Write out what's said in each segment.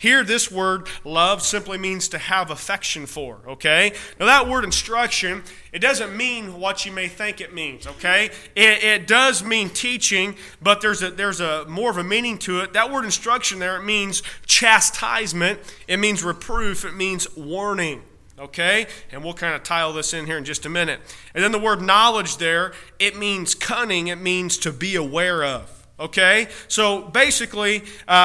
Here, this word love simply means to have affection for, okay? Now, that word instruction, it doesn't mean what you may think it means, okay? It does mean teaching, but there's a more of a meaning to it. That word instruction there, it means chastisement. It means reproof. It means warning. Okay? And we'll kind of tie all this in here in just a minute. And then the word knowledge there, it means cunning. It means to be aware of. Okay? So basically,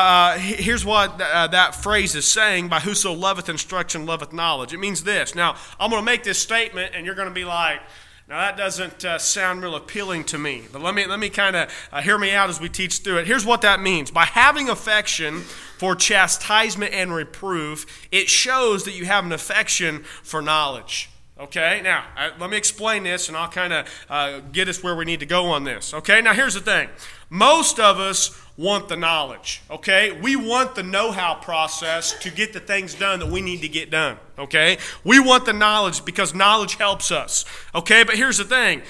here's what that phrase is saying, by whoso loveth instruction loveth knowledge. It means this. Now, I'm going to make this statement, and you're going to be like, now that doesn't sound real appealing to me. But let me kind of hear me out as we teach through it. Here's what that means. By having affection for chastisement and reproof, it shows that you have an affection for knowledge. Okay? Now, let me explain this, and I'll kind of get us where we need to go on this. Okay? Now, here's the thing. Most of us want the knowledge, okay? We want the know-how process to get the things done that we need to get done, okay? We want the knowledge because knowledge helps us, okay? But here's the thing.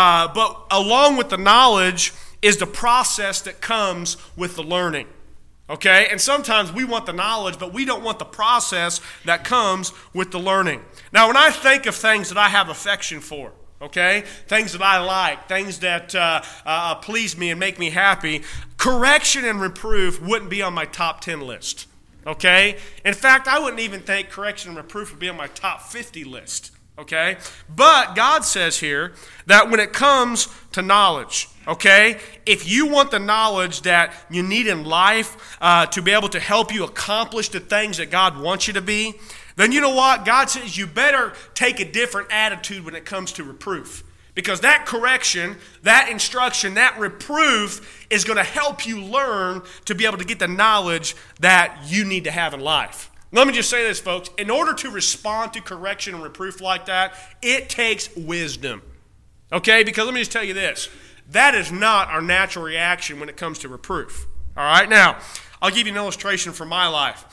But along with the knowledge is the process that comes with the learning, okay? And sometimes we want the knowledge, but we don't want the process that comes with the learning. Now, when I think of things that I have affection for, okay, things that I like, things that please me and make me happy, correction and reproof wouldn't be on my top 10 list, okay? In fact, I wouldn't even think correction and reproof would be on my top 50 list, okay? But God says here that when it comes to knowledge, okay, if you want the knowledge that you need in life to be able to help you accomplish the things that God wants you to be, then you know what? God says you better take a different attitude when it comes to reproof. Because that correction, that instruction, that reproof is going to help you learn to be able to get the knowledge that you need to have in life. Let me just say this, folks. In order to respond to correction and reproof like that, it takes wisdom. Okay? Because let me just tell you this. That is not our natural reaction when it comes to reproof. All right? Now, I'll give you an illustration from my life.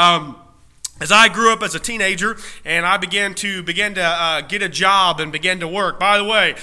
As I grew up as a teenager and I began to get a job and began to work. By the way,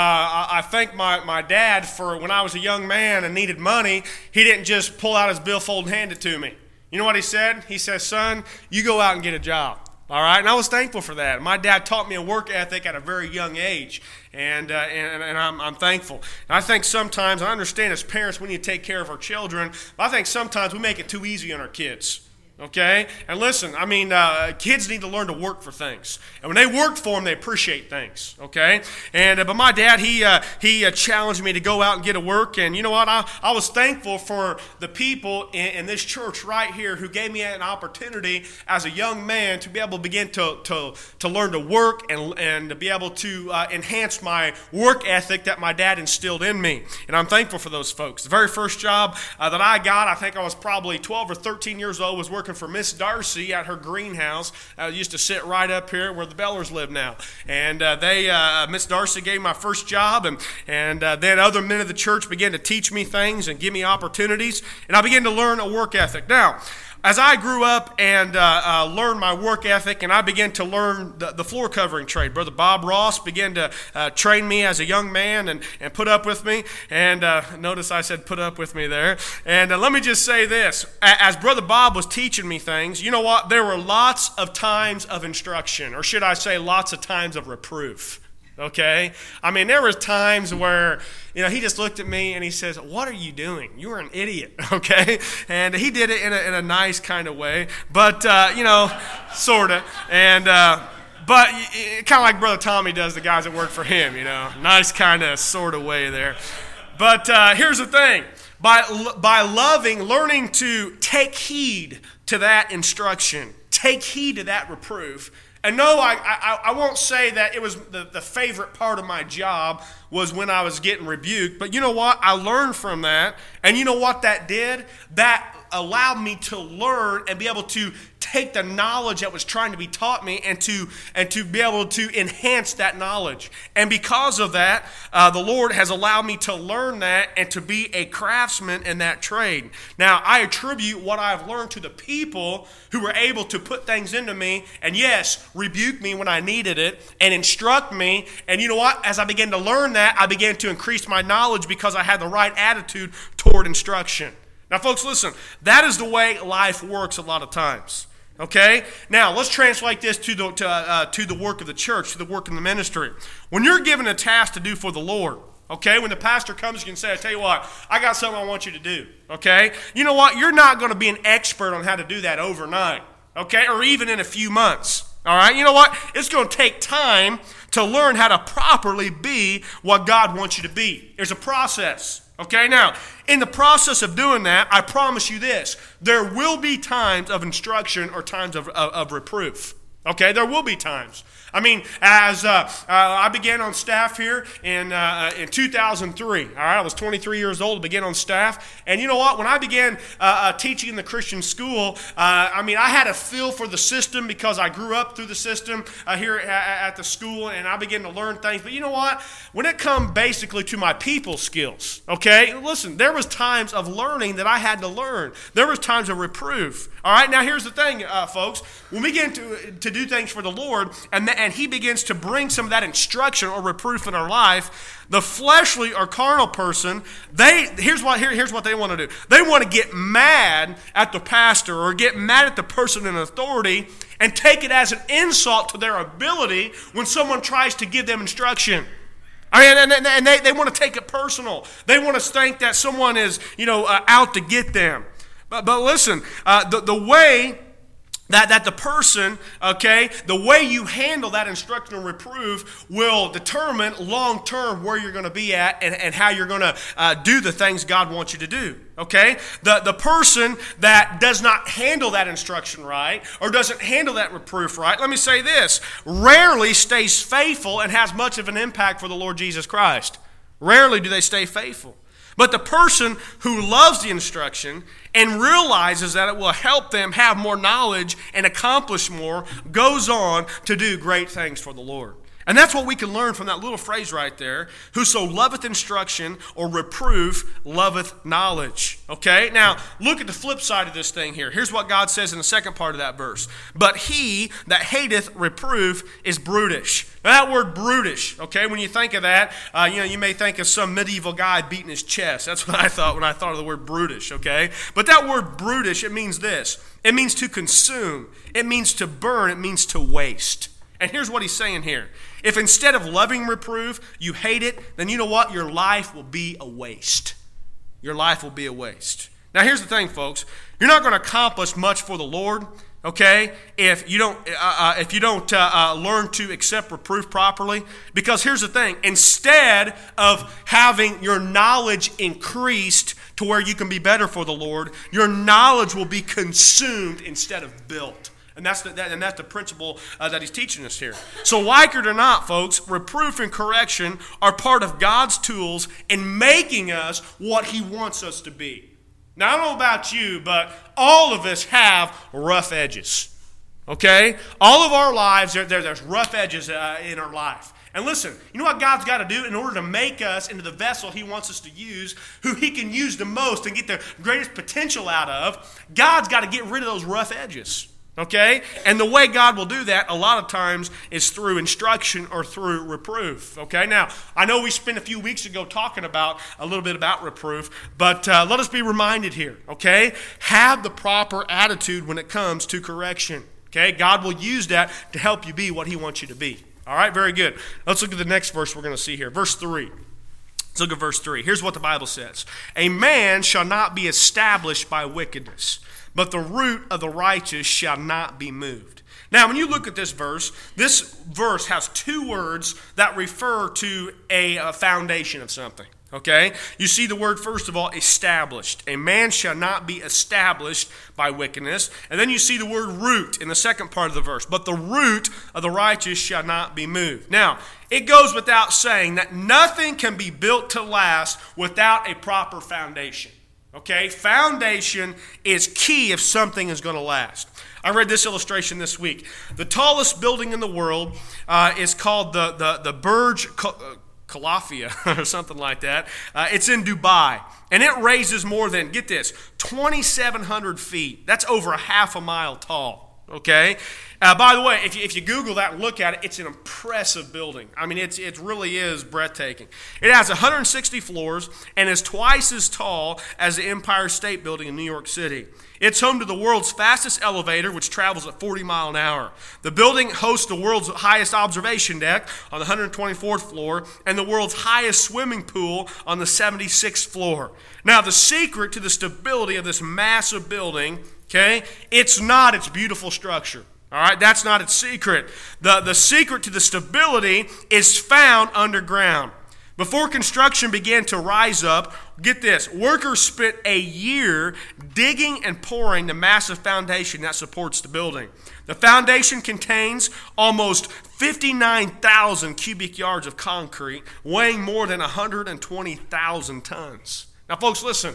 I thank my dad for when I was a young man and needed money, he didn't just pull out his billfold and hand it to me. You know what he said? He says, son, you go out and get a job. All right, and I was thankful for that. My dad taught me a work ethic at a very young age, and I'm thankful. And I think sometimes, I understand as parents we need to take care of our children, but I think sometimes we make it too easy on our kids. Okay? And listen, I mean, kids need to learn to work for things. And when they work for them, they appreciate things. Okay? And but my dad, he challenged me to go out and get to work. And you know what? I was thankful for the people in this church right here who gave me an opportunity as a young man to be able to begin to learn to work and to be able to enhance my work ethic that my dad instilled in me. And I'm thankful for those folks. The very first job that I got, I think I was probably 12 or 13 years old, was working for Miss Darcy at her greenhouse. I used to sit right up here where the Bellers live now. And Miss Darcy gave me my first job, and then other men of the church began to teach me things and give me opportunities, and I began to learn a work ethic. Now, as I grew up and learned my work ethic, and I began to learn the floor covering trade, Brother Bob Ross began to train me as a young man and put up with me. And notice I said put up with me there. And let me just say this. As Brother Bob was teaching me things, you know what? There were lots of times of instruction, or should I say lots of times of reproof. Okay? I mean, there was times where, you know, he just looked at me and he says, what are you doing? You are an idiot, okay? And he did it in a nice kind of way, but, you know, sort of. And, but kind of like Brother Tommy does the guys that work for him, you know, nice kind of sort of way there. But here's the thing. By loving, learning to take heed to that instruction, take heed to that reproof. And no, I won't say that it was the favorite part of my job was when I was getting rebuked. But you know what? I learned from that. And you know what that did? That allowed me to learn and be able to take the knowledge that was trying to be taught me and to be able to enhance that knowledge. And because of that, the Lord has allowed me to learn that and to be a craftsman in that trade. Now, I attribute what I've learned to the people who were able to put things into me and, yes, rebuke me when I needed it and instruct me. And you know what? As I began to learn that, I began to increase my knowledge because I had the right attitude toward instruction. Now, folks, listen, that is the way life works a lot of times. Okay? Now, let's translate this to the work of the church, to the work in the ministry. When you're given a task to do for the Lord, okay, when the pastor comes, you can say, I tell you what, I got something I want you to do, okay? You know what? You're not going to be an expert on how to do that overnight, okay, or even in a few months, all right? You know what? It's going to take time to learn how to properly be what God wants you to be. There's a process. Okay, now, in the process of doing that, I promise you this, there will be times of instruction or times of reproof. Okay, there will be times. I mean, as I began on staff here in 2003, all right, I was 23 years old to begin on staff, and you know what? When I began teaching in the Christian school, I mean, I had a feel for the system because I grew up through the system here at the school, and I began to learn things. But you know what? When it come basically to my people skills, okay, listen, there was times of learning that I had to learn. There was times of reproof. All right, now here's the thing, folks. When we get to do things for the Lord, and He begins to bring some of that instruction or reproof in our life, the fleshly or carnal person, here's what they want to do. They want to get mad at the pastor or get mad at the person in authority and take it as an insult to their ability when someone tries to give them instruction. I mean, and they want to take it personal. They want to think that someone is, out to get them. But listen, the way that the person, okay, the way you handle that instruction or reproof will determine long-term where you're going to be at and how you're going to do the things God wants you to do, okay? The person that does not handle that instruction right or doesn't handle that reproof right, let me say this, rarely stays faithful and has much of an impact for the Lord Jesus Christ. Rarely do they stay faithful. But the person who loves the instruction and realizes that it will help them have more knowledge and accomplish more goes on to do great things for the Lord. And that's what we can learn from that little phrase right there. Whoso loveth instruction or reproof loveth knowledge. Okay? Now, look at the flip side of this thing here. Here's what God says in the second part of that verse. But he that hateth reproof is brutish. Now, that word brutish, okay, when you think of that, you may think of some medieval guy beating his chest. That's what I thought when I thought of the word brutish, okay? But that word brutish, it means this. It means to consume. It means to burn. It means to waste. And here's what he's saying here. If instead of loving reproof, you hate it, then you know what? Your life will be a waste. Your life will be a waste. Now, here's the thing, folks. You're not going to accomplish much for the Lord, okay, if you don't learn to accept reproof properly. Because here's the thing. Instead of having your knowledge increased to where you can be better for the Lord, your knowledge will be consumed instead of built. And that's the principle that he's teaching us here. So like it or not, folks, reproof and correction are part of God's tools in making us what he wants us to be. Now, I don't know about you, but all of us have rough edges. Okay? All of our lives, there's rough edges in our life. And listen, you know what God's got to do in order to make us into the vessel he wants us to use, who he can use the most and get the greatest potential out of? God's got to get rid of those rough edges. Okay? And the way God will do that a lot of times is through instruction or through reproof. Okay? Now, I know we spent a few weeks ago talking about a little bit about reproof, but let us be reminded here. Okay? Have the proper attitude when it comes to correction. Okay? God will use that to help you be what he wants you to be. All right? Very good. Let's look at the next verse we're going to see here. Verse 3. Let's look at verse 3. Here's what the Bible says. A man shall not be established by wickedness, but the root of the righteous shall not be moved. Now, when you look at this verse has two words that refer to a foundation of something. Okay? You see the word, first of all, established. A man shall not be established by wickedness. And then you see the word root in the second part of the verse. But the root of the righteous shall not be moved. Now, it goes without saying that nothing can be built to last without a proper foundation. Okay? Foundation is key if something is going to last. I read this illustration this week. The tallest building in the world is called the Burj Khalifa or something like that. It's in Dubai. And it raises more than, get this, 2,700 feet. That's over a half a mile tall. okay? By the way, if you Google that and look at it, it's an impressive building. I mean, it really is breathtaking. It has 160 floors and is twice as tall as the Empire State Building in New York City. It's home to the world's fastest elevator, which travels at 40 miles an hour. The building hosts the world's highest observation deck on the 124th floor and the world's highest swimming pool on the 76th floor. Now, the secret to the stability of this massive building, okay, it's not its beautiful structure. All right, that's not its secret. The secret to the stability is found underground. Before construction began to rise up, get this, workers spent a year digging and pouring the massive foundation that supports the building. The foundation contains almost 59,000 cubic yards of concrete, weighing more than 120,000 tons. Now, folks, listen.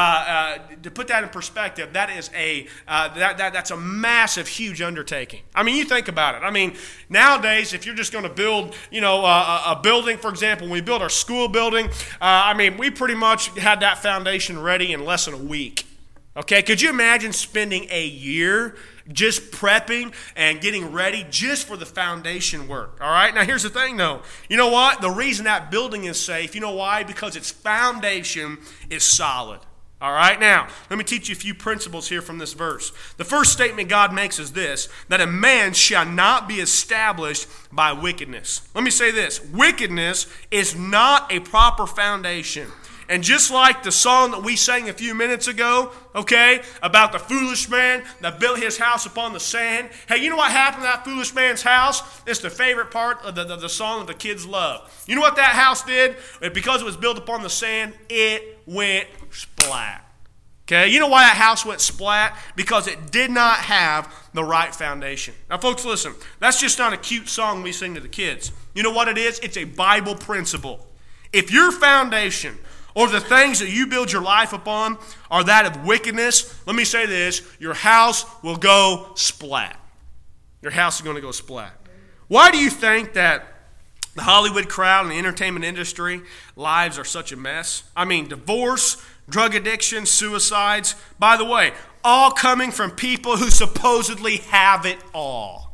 To put that in perspective, that is that's a massive, huge undertaking. I mean, you think about it. I mean, nowadays, if you're just going to build, a building, for example, when we built our school building, we pretty much had that foundation ready in less than a week. Okay, could you imagine spending a year just prepping and getting ready just for the foundation work? All right, now here's the thing though. You know what? The reason that building is safe, you know why? Because its foundation is solid. All right, now let me teach you a few principles here from this verse. The first statement God makes is this, that a man shall not be established by wickedness. Let me say this, wickedness is not a proper foundation. And just like the song that we sang a few minutes ago, okay, about the foolish man that built his house upon the sand. Hey, you know what happened to that foolish man's house? It's the favorite part of the song that the kids love. You know what that house did? Because it was built upon the sand, it went splat. Okay, you know why that house went splat? Because it did not have the right foundation. Now, folks, listen, that's just not a cute song we sing to the kids. You know what it is? It's a Bible principle. If your foundation or the things that you build your life upon are that of wickedness, let me say this, your house will go splat. Your house is going to go splat. Why do you think that the Hollywood crowd and the entertainment industry lives are such a mess? I mean, divorce, drug addiction, suicides, by the way, all coming from people who supposedly have it all.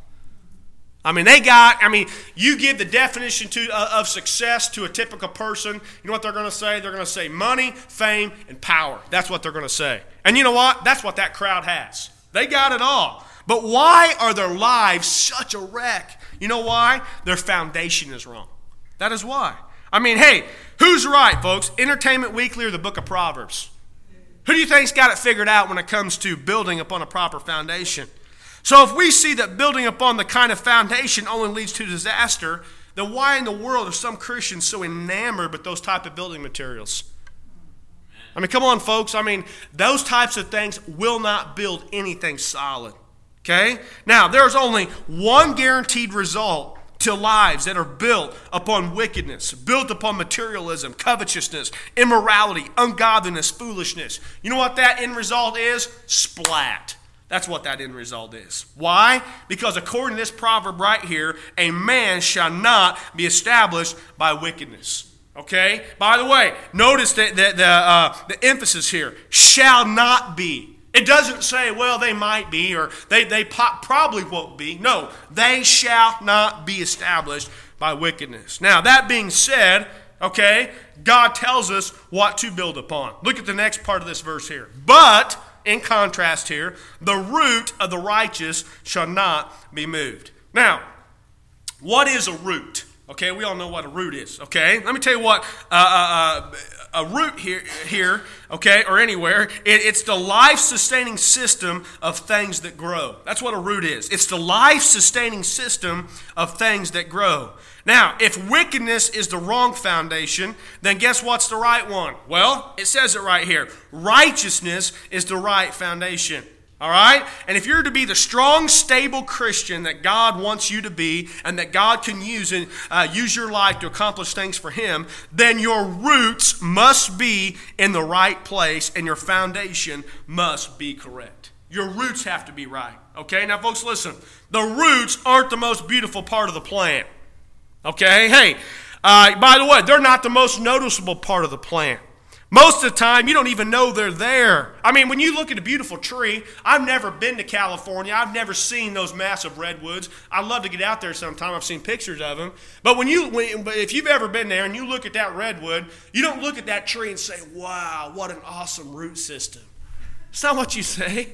You give the definition of success to a typical person. You know what they're going to say? They're going to say money, fame, and power. That's what they're going to say. And you know what? That's what that crowd has. They got it all. But why are their lives such a wreck? You know why? Their foundation is wrong. That is why. Hey, who's right, folks? Entertainment Weekly or the Book of Proverbs? Who do you think's got it figured out when it comes to building upon a proper foundation? So if we see that building upon the kind of foundation only leads to disaster, then why in the world are some Christians so enamored with those type of building materials? Come on, folks. Those types of things will not build anything solid. Okay? Now, there's only one guaranteed result to lives that are built upon wickedness, built upon materialism, covetousness, immorality, ungodliness, foolishness. You know what that end result is? Splat. That's what that end result is. Why? Because according to this proverb right here, a man shall not be established by wickedness. Okay? By the way, notice that the emphasis here, shall not be. It doesn't say, well, they might be, or they probably won't be. No, they shall not be established by wickedness. Now, that being said, okay, God tells us what to build upon. Look at the next part of this verse here. But, in contrast here, the root of the righteous shall not be moved. Now, what is a root? Okay, we all know what a root is. Okay, let me tell you what a root here, okay, or anywhere, it's the life-sustaining system of things that grow. That's what a root is. It's the life-sustaining system of things that grow. Now, if wickedness is the wrong foundation, then guess what's the right one? Well, it says it right here. Righteousness is the right foundation. All right? And if you're to be the strong, stable Christian that God wants you to be and that God can use your life to accomplish things for Him, then your roots must be in the right place and your foundation must be correct. Your roots have to be right. Okay? Now, folks, listen. The roots aren't the most beautiful part of the plant. Okay? Hey, by the way, they're not the most noticeable part of the plant. Most of the time, you don't even know they're there. I mean, when you look at a beautiful tree, I've never been to California. I've never seen those massive redwoods. I'd love to get out there sometime. I've seen pictures of them. But if you've ever been there and you look at that redwood, you don't look at that tree and say, wow, what an awesome root system. It's not what you say.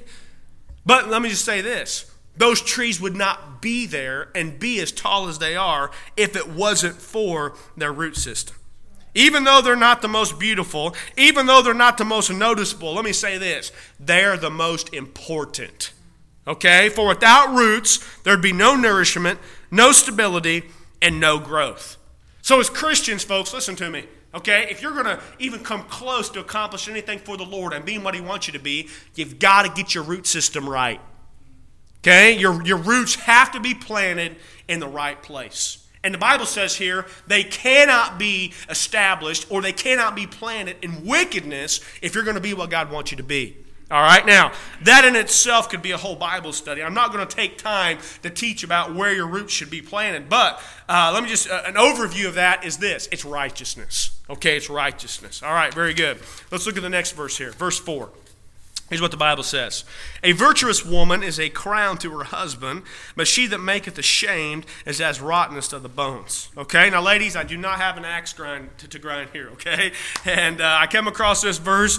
But let me just say this. Those trees would not be there and be as tall as they are if it wasn't for their root system. Even though they're not the most beautiful, even though they're not the most noticeable, let me say this, they're the most important. Okay? For without roots, there'd be no nourishment, no stability, and no growth. So as Christians, folks, listen to me. Okay? If you're going to even come close to accomplish anything for the Lord and being what He wants you to be, you've got to get your root system right. Okay? Your roots have to be planted in the right place. And the Bible says here, they cannot be established or they cannot be planted in wickedness if you're going to be what God wants you to be. All right? Now, that in itself could be a whole Bible study. I'm not going to take time to teach about where your roots should be planted. But let me just, an overview of that is this. It's righteousness. Okay, it's righteousness. All right, very good. Let's look at the next verse here. Verse 4. Here's what the Bible says. A virtuous woman is a crown to her husband, but she that maketh ashamed is as rottenness of the bones. Okay? Now, ladies, I do not have an axe to grind here, okay? And I came across this verse,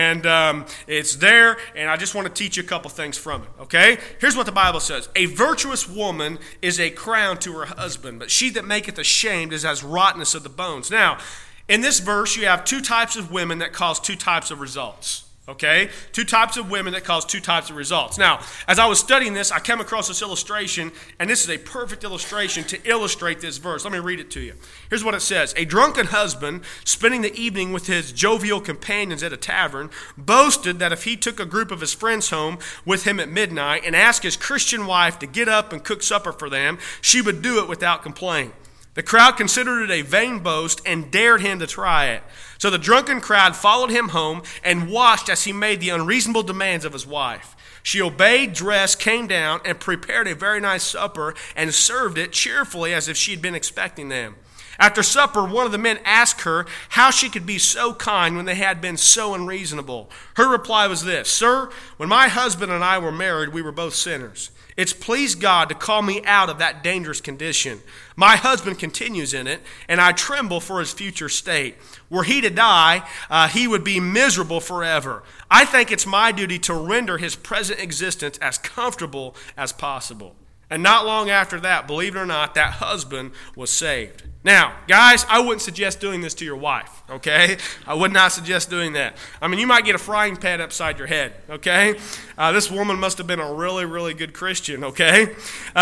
and it's there, and I just want to teach you a couple things from it, okay? Here's what the Bible says. A virtuous woman is a crown to her husband, but she that maketh ashamed is as rottenness of the bones. Now, in this verse, you have two types of women that cause two types of results. Okay? Two types of women that cause two types of results. Now, as I was studying this, I came across this illustration, and this is a perfect illustration to illustrate this verse. Let me read it to you. Here's what it says. A drunken husband, spending the evening with his jovial companions at a tavern, boasted that if he took a group of his friends home with him at midnight and asked his Christian wife to get up and cook supper for them, she would do it without complaint. The crowd considered it a vain boast and dared him to try it. So the drunken crowd followed him home and watched as he made the unreasonable demands of his wife. She obeyed, dressed, came down, and prepared a very nice supper and served it cheerfully as if she had been expecting them. After supper, one of the men asked her how she could be so kind when they had been so unreasonable. Her reply was this, Sir, when my husband and I were married, we were both sinners. It's pleased God to call me out of that dangerous condition. My husband continues in it, and I tremble for his future state. Were he to die, he would be miserable forever. I think it's my duty to render his present existence as comfortable as possible. And not long after that, believe it or not, that husband was saved. Now, guys, I wouldn't suggest doing this to your wife, okay? I would not suggest doing that. I mean, you might get a frying pan upside your head, okay? This woman must have been a really, really good Christian, okay?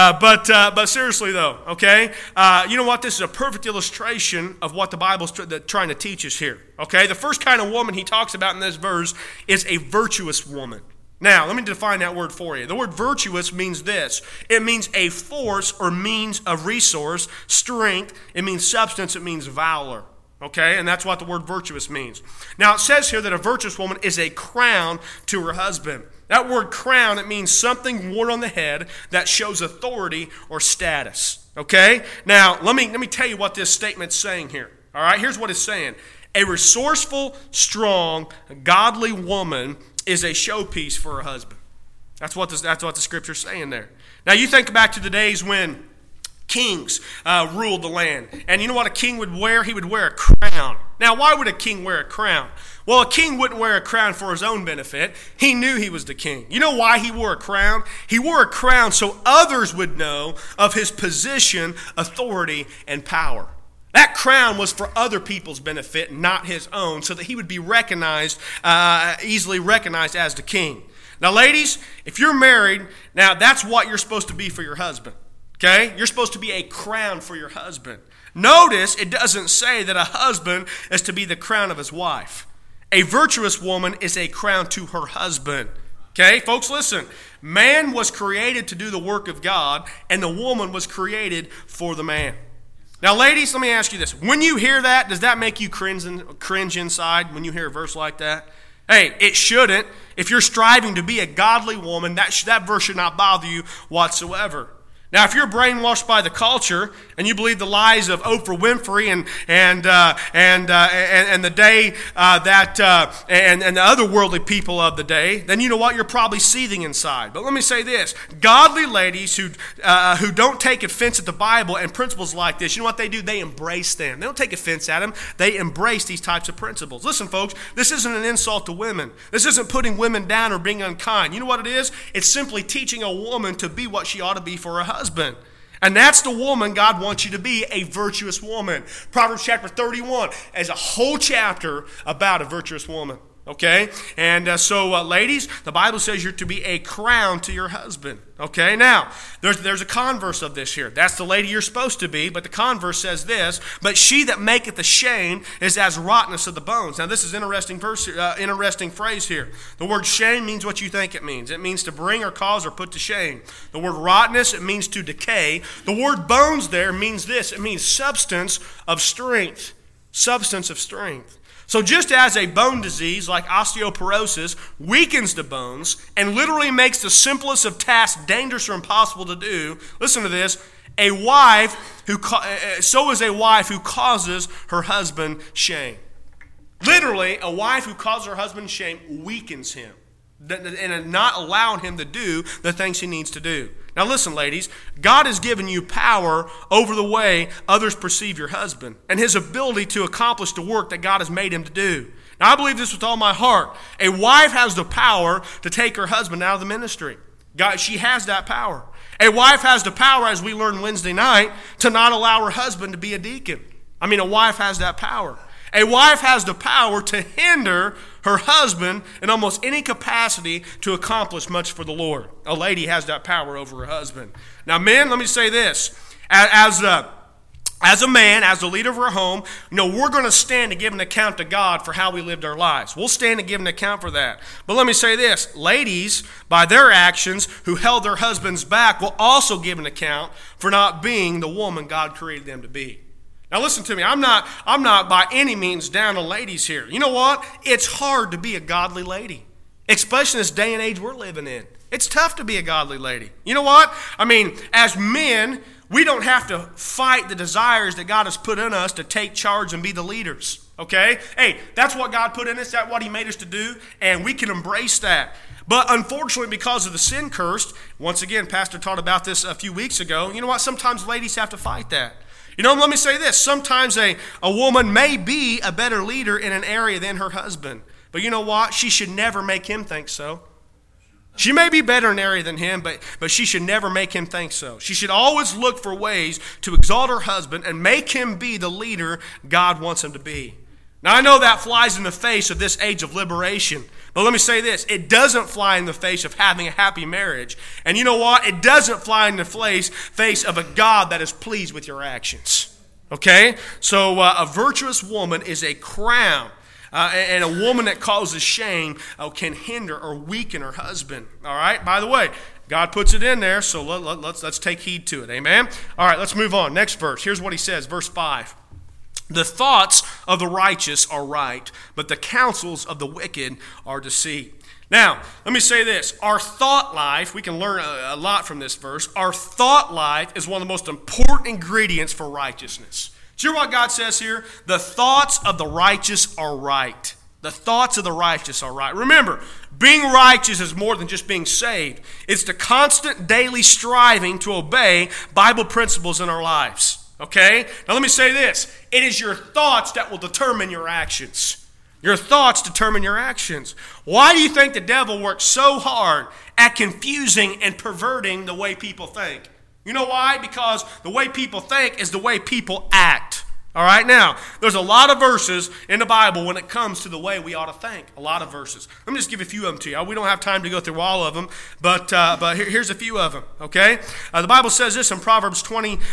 But seriously, though, okay? You know what? This is a perfect illustration of what the Bible's trying to teach us here, okay? The first kind of woman he talks about in this verse is a virtuous woman. Now, let me define that word for you. The word virtuous means this. It means a force or means of resource, strength. It means substance. It means valor. Okay? And that's what the word virtuous means. Now, it says here that a virtuous woman is a crown to her husband. That word crown, it means something worn on the head that shows authority or status. Okay? Now, let me tell you what this statement's saying here. All right? Here's what it's saying. A resourceful, strong, godly woman is a showpiece for her husband. That's what the scripture's saying there. Now you think back to the days when kings ruled the land. And you know what a king would wear? He would wear a crown. Now why would a king wear a crown? Well, a king wouldn't wear a crown for his own benefit. He knew he was the king. You know why he wore a crown? He wore a crown so others would know of his position, authority, and power. That crown was for other people's benefit, not his own, so that he would be recognized, easily recognized as the king. Now, ladies, if you're married, now that's what you're supposed to be for your husband. Okay? You're supposed to be a crown for your husband. Notice it doesn't say that a husband is to be the crown of his wife. A virtuous woman is a crown to her husband. Okay? Folks, listen. Man was created to do the work of God, and the woman was created for the man. Now, ladies, let me ask you this. When you hear that, does that make you cringe inside when you hear a verse like that? Hey, it shouldn't. If you're striving to be a godly woman, that verse should not bother you whatsoever. Now, if you're brainwashed by the culture and you believe the lies of Oprah Winfrey and the day and the other worldly people of the day, then you know what? You're probably seething inside. But let me say this: godly ladies who don't take offense at the Bible and principles like this, you know what they do? They embrace them. They don't take offense at them. They embrace these types of principles. Listen, folks, this isn't an insult to women. This isn't putting women down or being unkind. You know what it is? It's simply teaching a woman to be what she ought to be for her husband. And that's the woman God wants you to be, a virtuous woman. Proverbs chapter 31 is a whole chapter about a virtuous woman. Okay? And so ladies, the Bible says you're to be a crown to your husband. Okay? Now, there's a converse of this here. That's the lady you're supposed to be, but the converse says this: but she that maketh ashamed is as rottenness of the bones. Now, this is interesting phrase here. The word shame means what you think it means. It means to bring or cause or put to shame. The word rottenness, it means to decay. The word bones there means this. It means substance of strength. Substance of strength. So just as a bone disease like osteoporosis weakens the bones and literally makes the simplest of tasks dangerous or impossible to do, listen to this: so is a wife who causes her husband shame. Literally, a wife who causes her husband shame weakens him and not allowing him to do the things he needs to do. Now listen, ladies, God has given you power over the way others perceive your husband and his ability to accomplish the work that God has made him to do. Now I believe this with all my heart. A wife has the power to take her husband out of the ministry. She has that power. A wife has the power, as we learned Wednesday night, to not allow her husband to be a deacon. A wife has that power. A wife has the power to hinder her husband in almost any capacity to accomplish much for the Lord. A lady has that power over her husband. Now, men, let me say this. As a man, as the leader of our home, we're going to stand to give an account to God for how we lived our lives. We'll stand to give an account for that. But let me say this. Ladies, by their actions, who held their husbands back, will also give an account for not being the woman God created them to be. Now listen to me, I'm not by any means down on ladies here. You know what? It's hard to be a godly lady, especially in this day and age we're living in. It's tough to be a godly lady. You know what? As men, we don't have to fight the desires that God has put in us to take charge and be the leaders. Okay? Hey, that's what God put in us. That's what he made us to do, and we can embrace that. But unfortunately, because of the sin curse, once again, Pastor taught about this a few weeks ago, you know what? Sometimes ladies have to fight that. Let me say this. Sometimes a woman may be a better leader in an area than her husband. But you know what? She should never make him think so. She may be better in an area than him, but she should never make him think so. She should always look for ways to exalt her husband and make him be the leader God wants him to be. Now, I know that flies in the face of this age of liberation. But let me say this. It doesn't fly in the face of having a happy marriage. And you know what? It doesn't fly in the face of a God that is pleased with your actions. Okay? So a virtuous woman is a crown. And a woman that causes shame can hinder or weaken her husband. All right? By the way, God puts it in there, so let's take heed to it. Amen? All right, let's move on. Next verse. Here's what he says, verse 5. The thoughts of the righteous are right, but the counsels of the wicked are deceit. Now, let me say this. Our thought life, we can learn a lot from this verse. Our thought life is one of the most important ingredients for righteousness. Do you hear what God says here? The thoughts of the righteous are right. The thoughts of the righteous are right. Remember, being righteous is more than just being saved. It's the constant daily striving to obey Bible principles in our lives. Okay? Now let me say this. It is your thoughts that will determine your actions. Your thoughts determine your actions. Why do you think the devil works so hard at confusing and perverting the way people think? You know why? Because the way people think is the way people act. All right, now, there's a lot of verses in the Bible when it comes to the way we ought to think. A lot of verses. Let me just give a few of them to you. We don't have time to go through all of them, but here's a few of them, okay? The Bible says this in Proverbs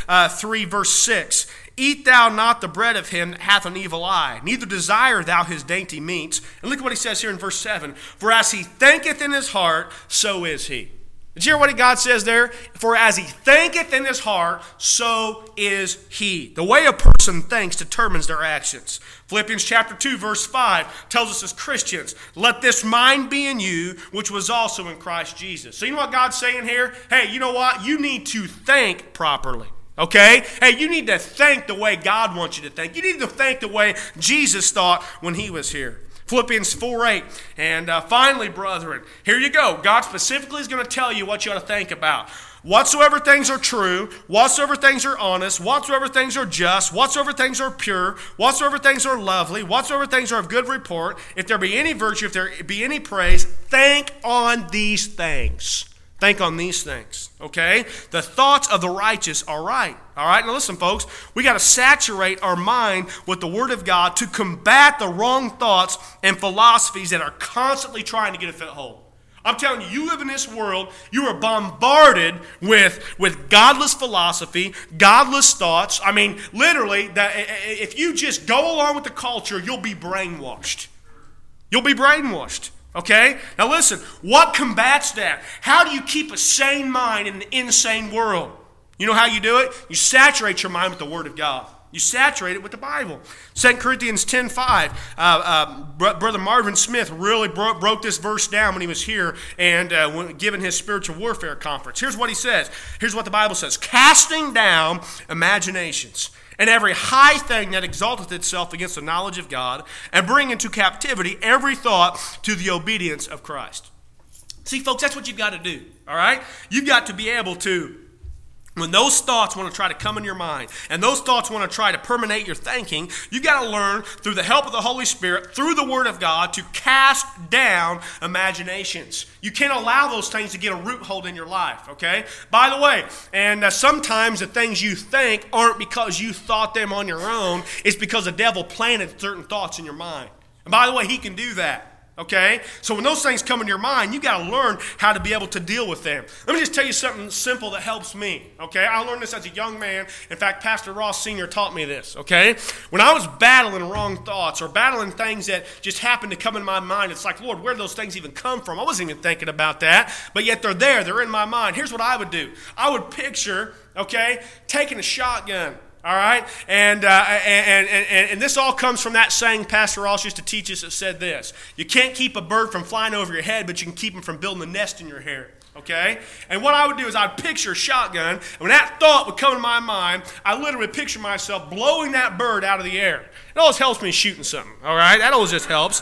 23, verse 6. Eat thou not the bread of him that hath an evil eye, neither desire thou his dainty meats. And look at what he says here in verse 7. For as he thinketh in his heart, so is he. Did you hear what God says there? For as he thinketh in his heart, so is he. The way a person thinks determines their actions. Philippians chapter 2, verse 5 tells us as Christians, let this mind be in you, which was also in Christ Jesus. So you know what God's saying here? Hey, you know what? You need to think properly. Okay? Hey, you need to think the way God wants you to think. You need to think the way Jesus thought when he was here. Philippians 4:8. And finally, brethren, here you go. God specifically is going to tell you what you ought to think about. Whatsoever things are true, whatsoever things are honest, whatsoever things are just, whatsoever things are pure, whatsoever things are lovely, whatsoever things are of good report, if there be any virtue, if there be any praise, think on these things. Think on these things, okay? The thoughts of the righteous are right. All right, now listen, folks. We got to saturate our mind with the Word of God to combat the wrong thoughts and philosophies that are constantly trying to get a foothold. I'm telling you, you live in this world, you are bombarded with godless philosophy, godless thoughts. I mean, literally, that if you just go along with the culture, you'll be brainwashed. You'll be brainwashed. Okay? Now listen, what combats that? How do you keep a sane mind in an insane world? You know how you do it? You saturate your mind with the Word of God. You saturate it with the Bible. 2 Corinthians 10:5. Brother Marvin Smith really broke this verse down when he was here and given his spiritual warfare conference. Here's what he says. Here's what the Bible says. Casting down imaginations and every high thing that exalteth itself against the knowledge of God, and bring into captivity every thought to the obedience of Christ. See, folks, that's what you've got to do, all right? You've got to be able to, when those thoughts want to try to come in your mind, and those thoughts want to try to permeate your thinking, you've got to learn, through the help of the Holy Spirit, through the Word of God, to cast down imaginations. You can't allow those things to get a root hold in your life, okay? By the way, and sometimes the things you think aren't because you thought them on your own. It's because the devil planted certain thoughts in your mind. And by the way, he can do that. Okay? So when those things come into your mind, you got to learn how to be able to deal with them. Let me just tell you something simple that helps me. Okay? I learned this as a young man. In fact, Pastor Ross Sr. taught me this. Okay? When I was battling wrong thoughts or battling things that just happened to come in my mind, it's like, Lord, where do those things even come from? I wasn't even thinking about that, but yet they're there. They're in my mind. Here's what I would do. I would picture, okay, taking a shotgun. All right? And this all comes from that saying Pastor Ross used to teach us that said this. You can't keep a bird from flying over your head, but you can keep him from building a nest in your hair. Okay? And what I would do is I'd picture a shotgun, and when that thought would come in my mind, I literally picture myself blowing that bird out of the air. It always helps me shooting something. All right? That always just helps.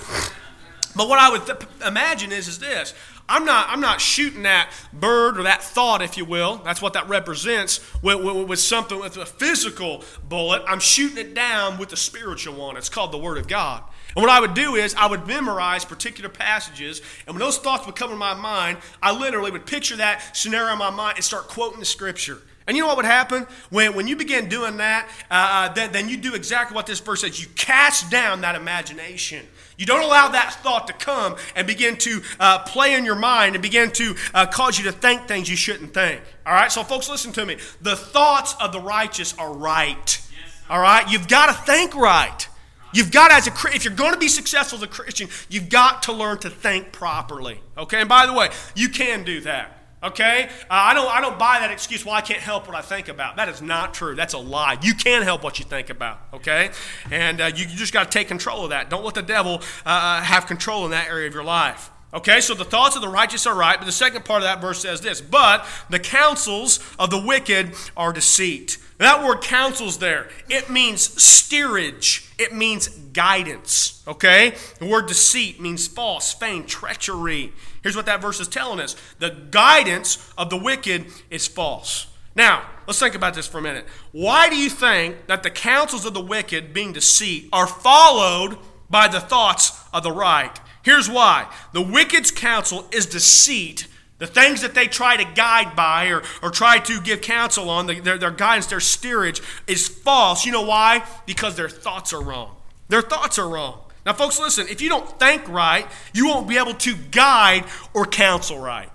But what I would imagine is this. I'm not shooting that bird or that thought, if you will. That's what that represents with something, with a physical bullet. I'm shooting it down with the spiritual one. It's called the Word of God. And what I would do is I would memorize particular passages, and when those thoughts would come in my mind, I literally would picture that scenario in my mind and start quoting the Scripture. And you know what would happen? When you begin doing that, then you do exactly what this verse says. You cast down that imagination. You don't allow that thought to come and begin to play in your mind and begin to cause you to think things you shouldn't think. All right? So, folks, listen to me. The thoughts of the righteous are right. All right? You've got to think right. You've got to, if you're going to be successful as a Christian, you've got to learn to think properly. Okay? And by the way, you can do that. Okay? I don't buy that excuse, well, I can't help what I think about. That is not true. That's a lie. You can help what you think about. Okay? And you just got to take control of that. Don't let the devil have control in that area of your life. Okay? So the thoughts of the righteous are right, but the second part of that verse says this, but the counsels of the wicked are deceit. Now, that word counsels there, it means steerage. It means guidance. Okay? The word deceit means false, feign, treachery. Here's what that verse is telling us. The guidance of the wicked is false. Now, let's think about this for a minute. Why do you think that the counsels of the wicked, being deceit, are followed by the thoughts of the right? Here's why. The wicked's counsel is deceit. The things that they try to guide by or try to give counsel on, their guidance, their steerage is false. You know why? Because their thoughts are wrong. Their thoughts are wrong. Now, folks, listen, if you don't think right, you won't be able to guide or counsel right.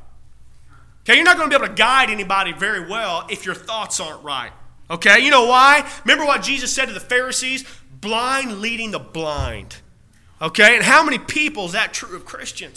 Okay, you're not going to be able to guide anybody very well if your thoughts aren't right. Okay, you know why? Remember what Jesus said to the Pharisees? Blind leading the blind. Okay, and how many people is that true of Christians?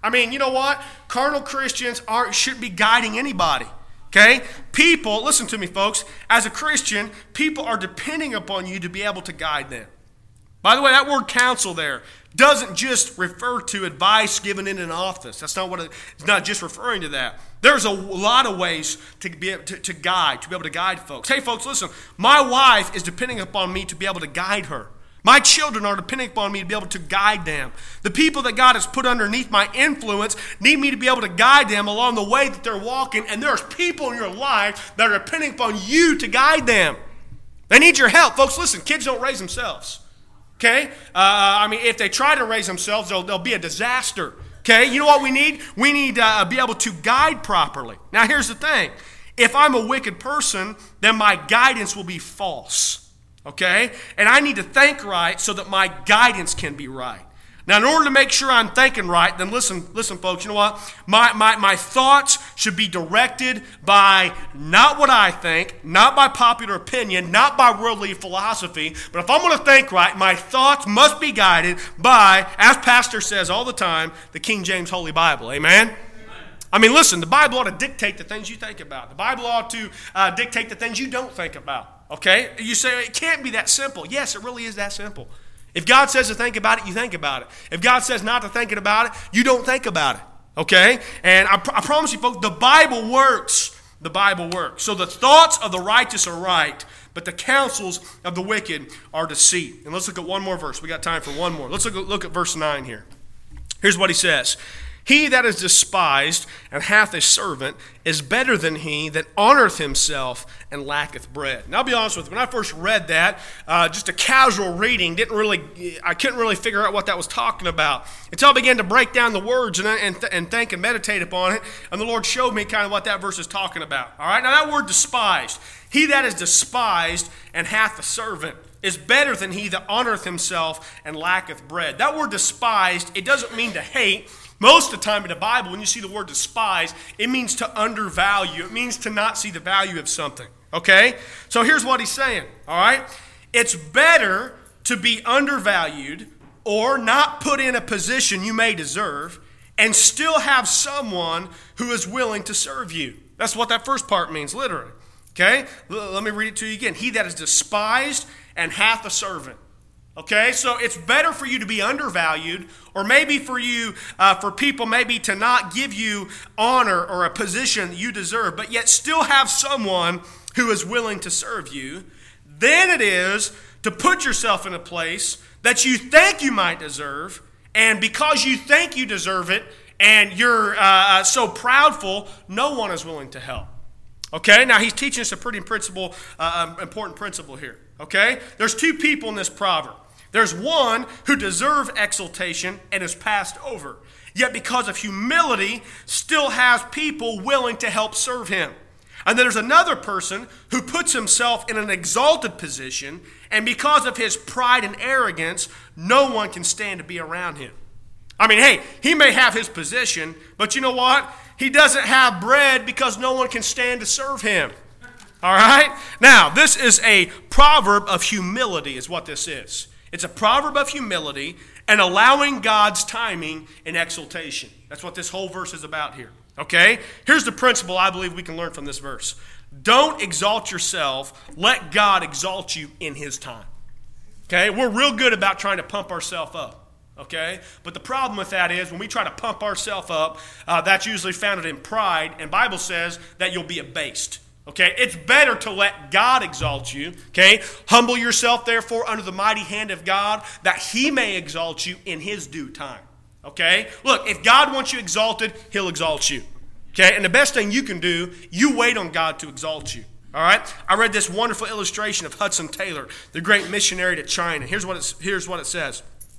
I mean, you know what? Carnal Christians shouldn't be guiding anybody. Okay? People, listen to me, folks. As a Christian, people are depending upon you to be able to guide them. By the way, that word counsel there doesn't just refer to advice given in an office. That's not it's not just referring to that. There's a lot of ways to be able to guide, to be able to guide folks. Hey, folks, listen. My wife is depending upon me to be able to guide her. My children are depending upon me to be able to guide them. The people that God has put underneath my influence need me to be able to guide them along the way that they're walking. And there's people in your life that are depending upon you to guide them. They need your help. Folks, listen, kids don't raise themselves. Okay? I mean, if they try to raise themselves, they'll be a disaster. Okay? You know what we need? We need to be able to guide properly. Now, here's the thing. If I'm a wicked person, then my guidance will be false. Okay? And I need to think right so that my guidance can be right. Now, in order to make sure I'm thinking right, then listen, folks, you know what? My thoughts should be directed by not what I think, not by popular opinion, not by worldly philosophy, but if I'm going to think right, my thoughts must be guided by, as Pastor says all the time, the King James Holy Bible. Amen? I mean, listen, the Bible ought to dictate the things you think about. The Bible ought to dictate the things you don't think about. Okay? You say, it can't be that simple. Yes, it really is that simple. If God says to think about it, you think about it. If God says not to think about it, you don't think about it. Okay? And I promise you, folks, the Bible works. The Bible works. So the thoughts of the righteous are right, but the counsels of the wicked are deceit. And let's look at one more verse. We got time for one more. Let's look at verse 9 here. Here's what he says. He that is despised and hath a servant is better than he that honoreth himself and lacketh bread. Now, I'll be honest with you. When I first read that, just a casual reading, I couldn't really figure out what that was talking about until I began to break down the words and think and meditate upon it. And the Lord showed me kind of what that verse is talking about. All right, now that word despised. He that is despised and hath a servant is better than he that honoreth himself and lacketh bread. That word despised, it doesn't mean to hate. Most of the time in the Bible, when you see the word despise, it means to undervalue. It means to not see the value of something. Okay? So here's what he's saying. All right? It's better to be undervalued or not put in a position you may deserve and still have someone who is willing to serve you. That's what that first part means, literally. Okay? Let me read it to you again. He that is despised and hath a servant. Okay, so it's better for you to be undervalued, or maybe for you, for people maybe to not give you honor or a position that you deserve, but yet still have someone who is willing to serve you, than it is to put yourself in a place that you think you might deserve, and because you think you deserve it, and you're so proudful, no one is willing to help. Okay, now he's teaching us a pretty important principle here. Okay, there's two people in this proverb. There's one who deserves exaltation and is passed over, yet because of humility still has people willing to help serve him. And then there's another person who puts himself in an exalted position, and because of his pride and arrogance, no one can stand to be around him. I mean, hey, he may have his position, but you know what? He doesn't have bread because no one can stand to serve him. All right? Now, this is a proverb of humility is what this is. It's a proverb of humility and allowing God's timing in exaltation. That's what this whole verse is about here. Okay? Here's the principle I believe we can learn from this verse. Don't exalt yourself. Let God exalt you in his time. Okay? We're real good about trying to pump ourselves up. Okay? But the problem with that is when we try to pump ourselves up, that's usually founded in pride, and Bible says that you'll be abased. Okay, it's better to let God exalt you. Okay, humble yourself therefore under the mighty hand of God, that he may exalt you in his due time. Okay, look, if God wants you exalted, he'll exalt you. Okay, and the best thing you can do, you wait on God to exalt you. All right, I read this wonderful illustration of Hudson Taylor, the great missionary to China. Here's what it says.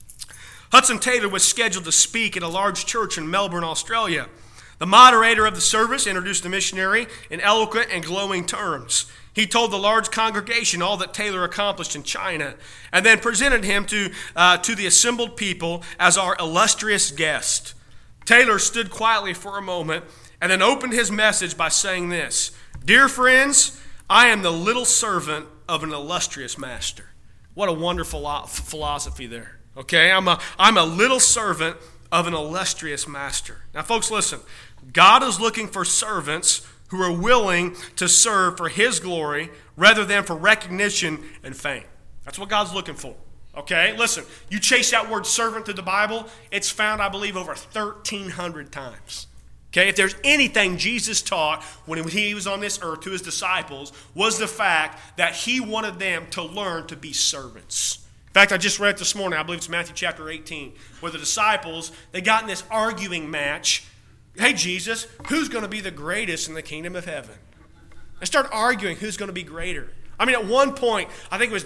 Hudson Taylor was scheduled to speak at a large church in Melbourne, Australia. The moderator of the service introduced the missionary in eloquent and glowing terms. He told the large congregation all that Taylor accomplished in China, and then presented him to the assembled people as our illustrious guest. Taylor stood quietly for a moment and then opened his message by saying this: "Dear friends, I am the little servant of an illustrious master." What a wonderful philosophy there. Okay, I'm a little servant of an illustrious master. Now, folks, listen. God is looking for servants who are willing to serve for his glory rather than for recognition and fame. That's what God's looking for. Okay? Listen, you chase that word servant through the Bible, it's found, I believe, over 1,300 times. Okay? If there's anything Jesus taught when he was on this earth to his disciples, was the fact that he wanted them to learn to be servants. In fact, I just read it this morning, I believe it's Matthew chapter 18, where the disciples, they got in this arguing match. Hey, Jesus, who's going to be the greatest in the kingdom of heaven? They start arguing who's going to be greater. I mean, at one point, I think it was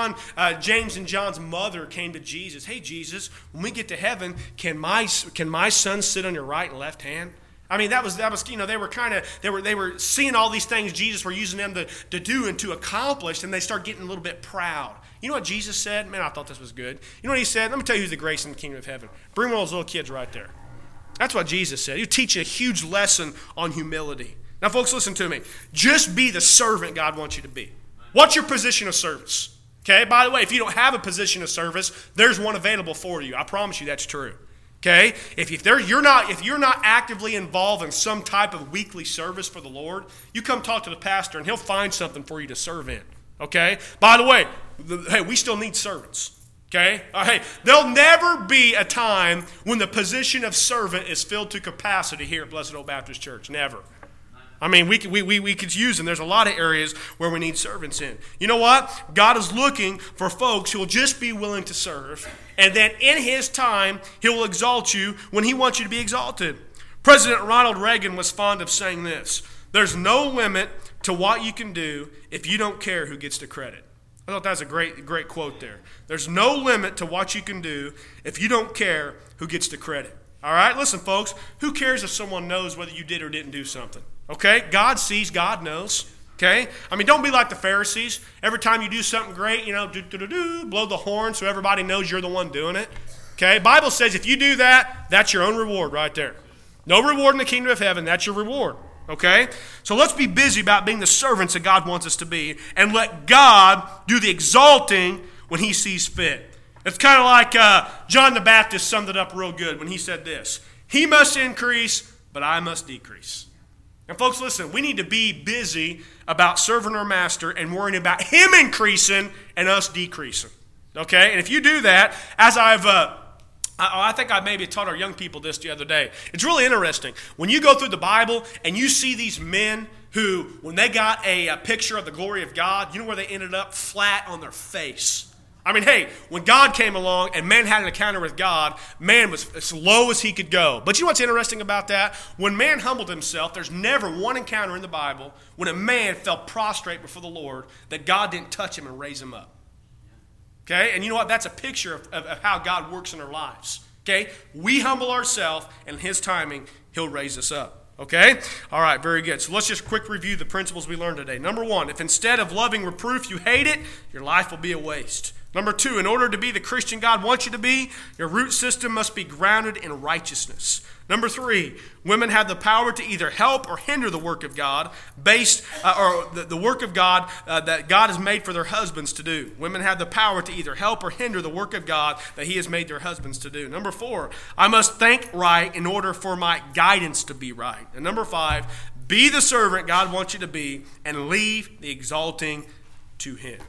James and John's mother came to Jesus. Hey, Jesus, when we get to heaven, can my son sit on your right and left hand? I mean, that was you know, they were seeing all these things Jesus were using them to do and to accomplish, and they start getting a little bit proud. You know what Jesus said? Man, I thought this was good. You know what he said? Let me tell you who's the greatest in the kingdom of heaven. Bring one of those little kids right there. That's what Jesus said. He was teaching a huge lesson on humility. Now, folks, listen to me. Just be the servant God wants you to be. What's your position of service? Okay, by the way, if you don't have a position of service, there's one available for you. I promise you that's true. Okay? If you're not actively involved in some type of weekly service for the Lord, you come talk to the pastor and he'll find something for you to serve in. Okay? By the way, hey, we still need servants. Okay? Hey, there'll never be a time when the position of servant is filled to capacity here at Blessed Old Baptist Church. Never. I mean, we could use them. There's a lot of areas where we need servants in. You know what? God is looking for folks who will just be willing to serve, and then in his time, he will exalt you when he wants you to be exalted. President Ronald Reagan was fond of saying this: there's no limit to what you can do if you don't care who gets the credit. I thought that was a great quote there. There's no limit to what you can do if you don't care who gets the credit. All right? Listen, folks, who cares if someone knows whether you did or didn't do something? Okay? God sees, God knows. Okay? I mean, don't be like the Pharisees. Every time you do something great, you know, blow the horn so everybody knows you're the one doing it. Okay? Bible says if you do that, that's your own reward right there. No reward in the kingdom of heaven. That's your reward. Okay? So let's be busy about being the servants that God wants us to be and let God do the exalting when he sees fit. It's kind of like John the Baptist summed it up real good when he said this: he must increase, but I must decrease. And folks, listen, we need to be busy about serving our master and worrying about him increasing and us decreasing. Okay? And if you do that, as I think I maybe taught our young people this the other day. It's really interesting. When you go through the Bible and you see these men who, when they got a picture of the glory of God, you know where they ended up? Flat on their face. I mean, hey, when God came along and man had an encounter with God, man was as low as he could go. But you know what's interesting about that? When man humbled himself, there's never one encounter in the Bible when a man fell prostrate before the Lord that God didn't touch him and raise him up. Okay? And you know what? That's a picture of how God works in our lives. Okay? We humble ourselves, and in his timing, he'll raise us up. Okay? All right, very good. So let's just quick review the principles we learned today. Number one, if instead of loving reproof you hate it, your life will be a waste. Number two, in order to be the Christian God wants you to be, your root system must be grounded in righteousness. Number three, women have the power to either help or hinder the work of God the work of God that God has made for their husbands to do. Women have the power to either help or hinder the work of God that he has made their husbands to do. Number four, I must think right in order for my guidance to be right. And number five, be the servant God wants you to be and leave the exalting to him.